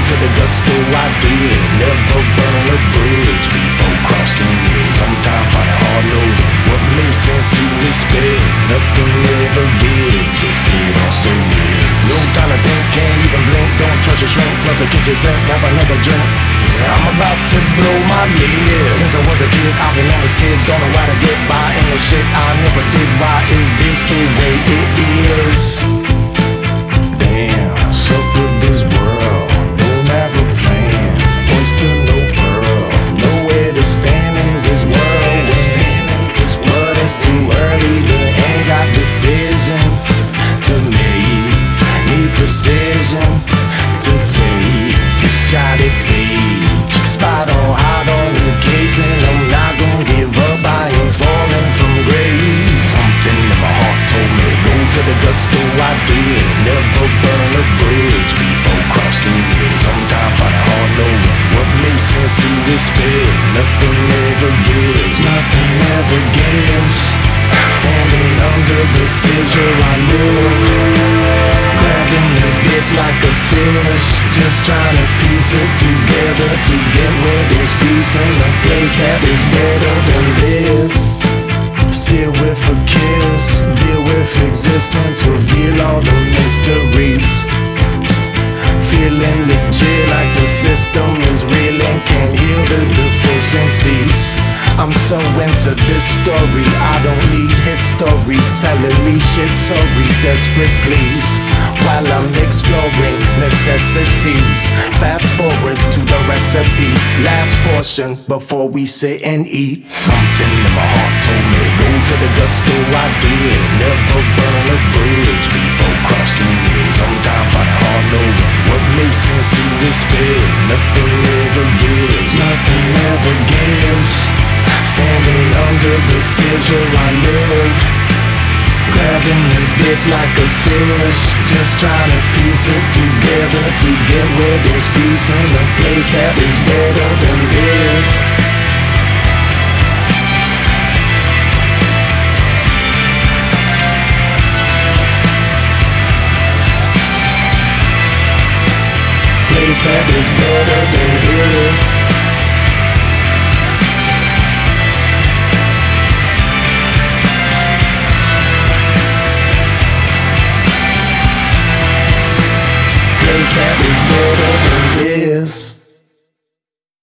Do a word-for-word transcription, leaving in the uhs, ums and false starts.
for the gusto I did. Never burn a bridge before crossing it. Sometimes find it hard knowing what makes sense to respect. Nothing ever gives if it also is. No time to think, can't even blink. Don't trust your shrink, plus I get yourself, have another drink. Yeah, I'm about to blow my lid. Since I was a kid, I've been on the skids. Don't know how to get by in the shit I never did. Why is this the way it is? Damn, suck with this world. Don't have a plan. Oyster, no pearl. Nowhere to stand in this world. But it's too early to ain't got decisions to make. Need precision to take a shot at fate. Spot on hot on the case, and I'm not gonna give up. I ain't falling from grace. Something in my heart told me go for the gusto I did. Never burn a bridge before crossing it. Sometimes find it hard knowing what makes sense to respect. Nothing ever gives, nothing ever gives. Standing under the sieves where I live, grabbing the bits like a fish, just trying to piece it together to get where there's peace in a place that is better than this. Sit with a kiss, deal with existence, reveal all the mysteries. Feeling legit like the system is real and can't heal the deficiencies. I'm so into this story, I don't need history telling me shit, sorry, desperate please. While I'm exploring necessities, fast forward to the recipes. Last portion before we sit and eat. Something in my heart told me go for the gusto I did. Never burn a bridge before crossing it. Sometimes find it hard knowing what makes sense to respect. Nothing ever gives, nothing ever gives. Standing under the sieves where I live, grabbing the bits like a fish, just trying to piece it together to get where there's peace in a place that is better than this. Place that is better than